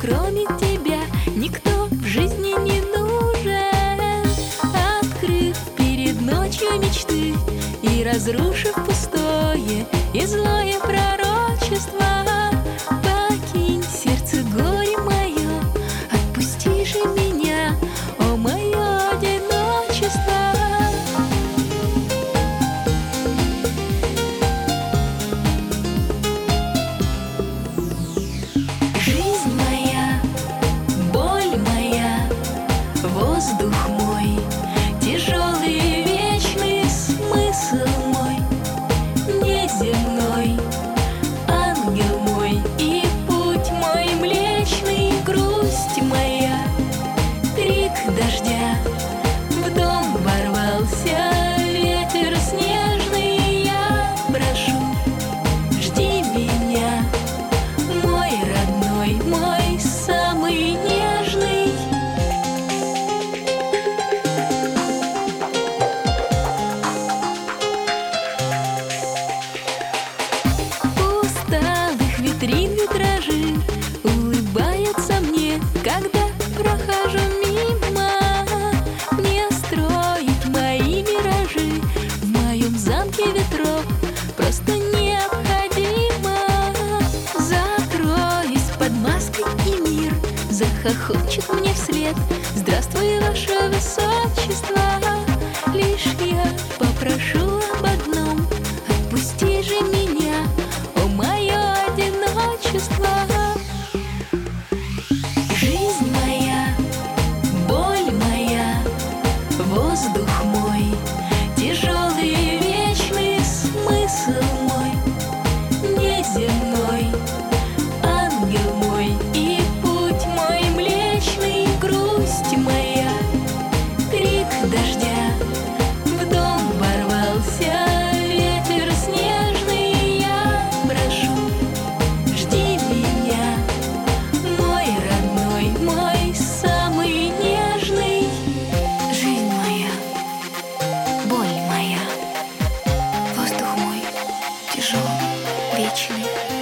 кроме тебя никто в жизни не нужен. Открыв перед ночью мечты и разрушив пустое и злое пророчество, покинь сердце горе мое, отпусти же меня, о мое одиночество. Жизнь моя, боль моя, воздух мой, тяжелый вечный смысл мой, неземной ангел мой и путь мой млечный, грусть моя, крик дождя, в дом ворвался ветер снежный, я прошу, жди меня, мой родной, мой самый нежный. Усталых витрин витражи улыбаются мне, когда прохожу мимо. Мне строить мои миражи в моем замке ветров просто необходимо. Закроюсь под маской, и мир захохочет мне вслед: здравствуй, ваше высочество. Лишь я попрошу об одном: отпусти же меня, о мое одиночество. Жизнь моя, боль моя, воздух мой, тяжелый вечный смысл мой, неземной ангел мой и путь мой млечный, грусть моя, крик дождя, в дом ворвался ветер снежный, я прошу, жди меня, мой родной, мой самый нежный. Жизнь моя, боль моя, воздух мой, тяжелый, вечный,